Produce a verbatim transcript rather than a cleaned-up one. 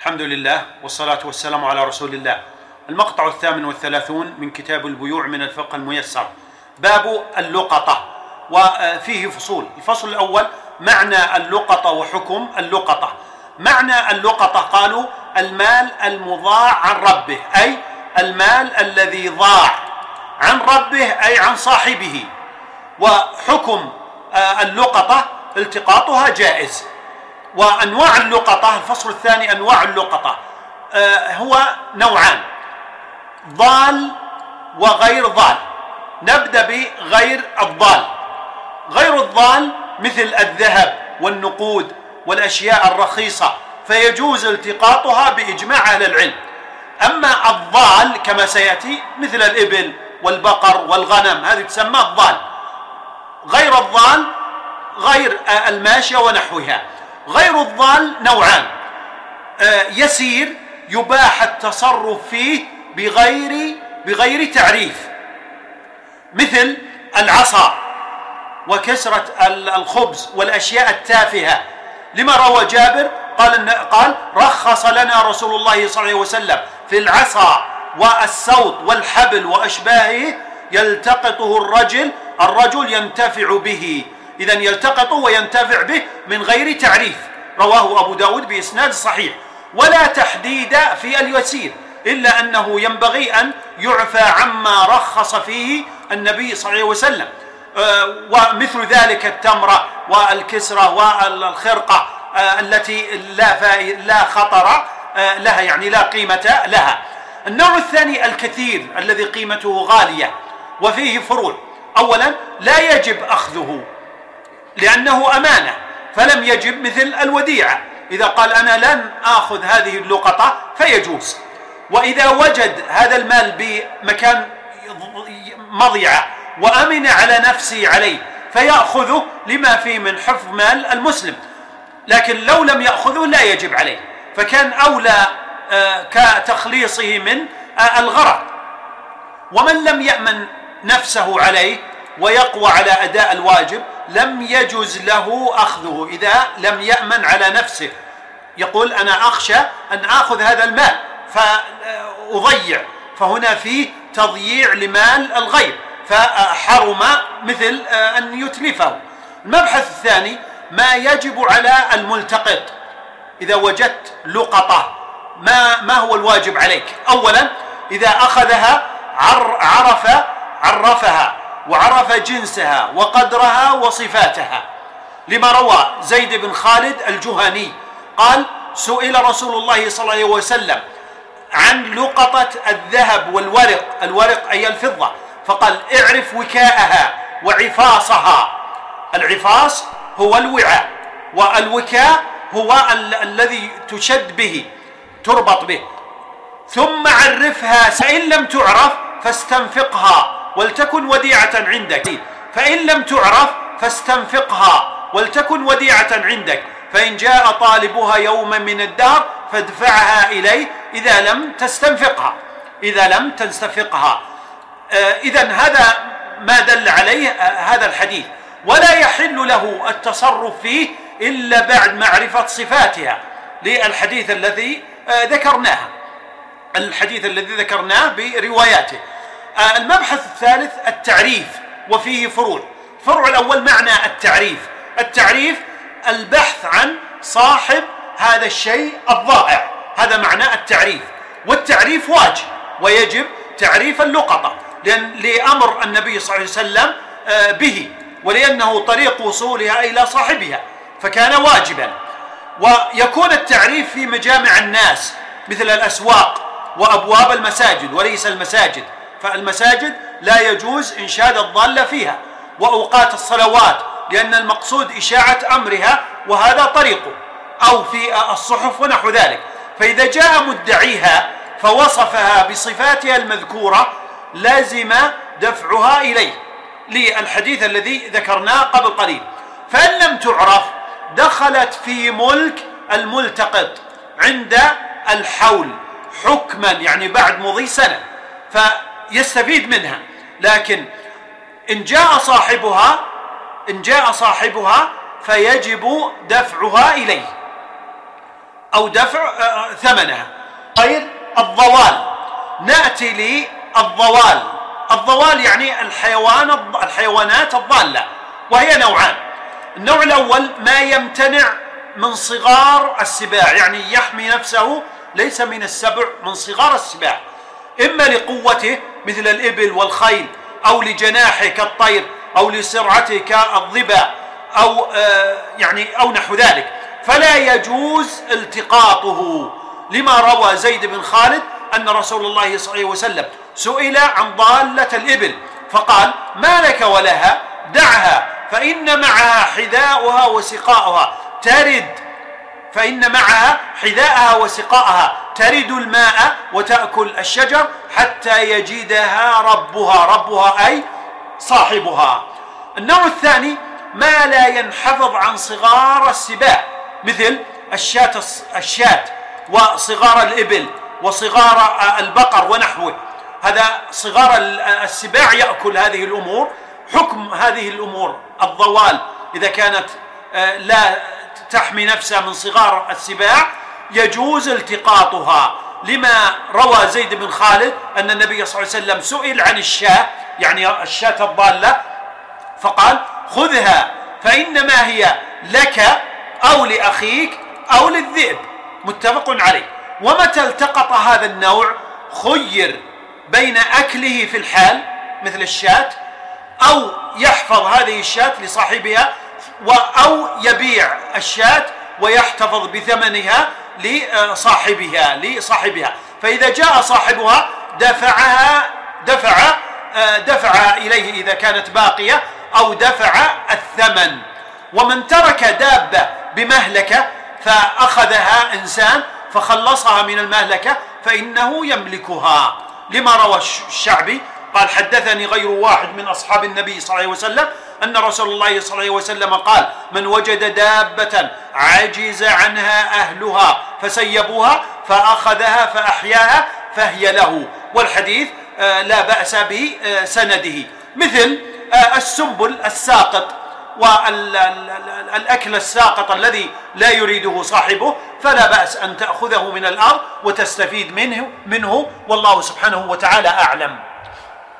الحمد لله والصلاة والسلام على رسول الله. المقطع الثامن والثلاثون من كتاب البيوع من الفقه الميسر، باب اللقطة، وفيه فصول. الفصل الأول معنى اللقطة وحكم اللقطة. معنى اللقطة قالوا المال المضاع عن ربه، أي المال الذي ضاع عن ربه أي عن صاحبه. وحكم اللقطة التقاطها جائز. وأنواع اللقطة، الفصل الثاني أنواع اللقطة هو نوعان: ضال وغير ضال. نبدأ بغير الضال. غير الضال مثل الذهب والنقود والأشياء الرخيصة، فيجوز التقاطها بإجماع أهل العلم. أما الضال كما سيأتي مثل الإبل والبقر والغنم، هذه تسمى الضال. غير الضال غير الماشية ونحوها. غير الضال نوعان: يسير يباح التصرف فيه بغير بغير تعريف، مثل العصا وكسرة الخبز والأشياء التافهة، لما روى جابر قال قال رخص لنا رسول الله صلى الله عليه وسلم في العصا والسوط والحبل وأشباهه يلتقطه الرجل الرجل ينتفع به. إذن يلتقط وينتفع به من غير تعريف، رواه أبو داود بإسناد صحيح. ولا تحديد في اليسير، إلا أنه ينبغي أن يعفى عما رخص فيه النبي صلى الله عليه وسلم. ومثل ذلك التمرة والكسرة والخرقة التي لا لا خطر لها، يعني لا قيمة لها. النوع الثاني الكثير الذي قيمته غالية وفيه فروع. أولا لا يجب أخذه لأنه أمانة، فلم يجب، مثل الوديعة، إذا قال أنا لن آخذ هذه اللقطة فيجوز. وإذا وجد هذا المال بمكان مضيعة وأمن على نفسه عليه فيأخذه لما فيه من حفظ مال المسلم، لكن لو لم يأخذه لا يجب عليه، فكان أولى كتخليصه من الغرض. ومن لم يأمن نفسه عليه ويقوى على أداء الواجب لم يجوز له أخذه إذا لم يأمن على نفسه. يقول أنا أخشى أن أخذ هذا المال فأضيع، فهنا فيه تضييع لمال الغير فحرم مثل أن يتلفه. المبحث الثاني ما يجب على الملتقط. إذا وجدت لقطة ما, ما هو الواجب عليك؟ أولا إذا أخذها عرف عرفها وعرف جنسها وقدرها وصفاتها، لما روى زيد بن خالد الجهني قال سئل رسول الله صلى الله عليه وسلم عن لقطة الذهب والورق، الورق أي الفضة، فقال اعرف وكاءها وعفاصها. العفاص هو الوعاء، والوكاء هو ال الذي تشد به تربط به. ثم عرفها، فإن لم تعرف فاستنفقها ولتكن وديعة عندك، فإن لم تعرف فاستنفقها ولتكن وديعة عندك، فإن جاء طالبها يوما من الدهر فادفعها إليه إذا لم تستنفقها إذا لم تستنفقها. آه إذن هذا ما دل عليه آه هذا الحديث. ولا يحل له التصرف فيه إلا بعد معرفة صفاتها، للحديث الذي آه ذكرناه الحديث الذي ذكرناه برواياته. آه المبحث الثالث التعريف، وفيه فروع. الفرع الأول معنى التعريف. التعريف البحث عن صاحب هذا الشيء الضائع، هذا معنى التعريف. والتعريف واجب ويجب تعريف اللقطة لأن لأمر النبي صلى الله عليه وسلم به، ولأنه طريق وصولها إلى صاحبها فكان واجبا. ويكون التعريف في مجامع الناس مثل الأسواق وأبواب المساجد وليس المساجد، فالمساجد لا يجوز إنشاد الضالة فيها، وأوقات الصلوات لأن المقصود إشاعة أمرها وهذا طريقه، أو في الصحف ونحو ذلك. فإذا جاء مدعيها فوصفها بصفاتها المذكورة لازم دفعها إليه، للحديث الذي ذكرناه قبل قليل. فإن لم تعرف دخلت في ملك الملتقط عند الحول حكما، يعني بعد مضي سنة فيستفيد منها. لكن إن جاء صاحبها إن جاء صاحبها فيجب دفعها إليه. أو دفع ثمنها. غير الضوال، نأتي للضوال. الضوال يعني الحيوان الحيوانات الضالة، وهي نوعان. النوع الأول ما يمتنع من صغار السباع، يعني يحمي نفسه ليس من السبع، من صغار السباع، إما لقوته مثل الإبل والخيل، أو لجناحه كالطير، أو لسرعته كالظباء، أو آه يعني أو نحو ذلك، فلا يجوز التقاطه، لما روى زيد بن خالد أن رسول الله صلى الله عليه وسلم سئل عن ضالة الإبل فقال: ما لك ولها؟ دعها فإن معها حذاؤها وسقاؤها ترد فإن معها حذاءها وسقاءها ترد الماء وتأكل الشجر حتى يجدها ربها. ربها أي صاحبها. النوع الثاني ما لا ينحفظ عن صغار السباع، مثل الشاة الشاة وصغار الإبل وصغار البقر ونحوه. هذا صغار السباع يأكل هذه الأمور. حكم هذه الأمور الضوال إذا كانت لا تحمي نفسها من صغار السباع يجوز التقاطها، لما روى زيد بن خالد أن النبي صلى الله عليه وسلم سئل عن الشاة، يعني الشاة الضالة، فقال: خذها فإنما هي لك أو لأخيك أو للذئب. متفق عليه. ومتى التقط هذا النوع خير بين أكله في الحال مثل الشاة، أو يحفظ هذه الشاة لصاحبها، أو يبيع الشاة ويحتفظ بثمنها لصاحبها لصاحبها فإذا جاء صاحبها دفعها دفع دفع إليه إذا كانت باقية، أو دفع الثمن. ومن ترك دابة بمهلكة فأخذها إنسان فخلصها من المهلكة فإنه يملكها، لما روى الشعبي قال: حدثني غير واحد من أصحاب النبي صلى الله عليه وسلم أن رسول الله صلى الله عليه وسلم قال: من وجد دابة عجز عنها أهلها فسيبوها فأخذها فأحياها فهي له. والحديث لا بأس بسنده. مثل السنبل الساقط والأكل الساقط الذي لا يريده صاحبه، فلا بأس أن تأخذه من الأرض وتستفيد منه منه والله سبحانه وتعالى أعلم.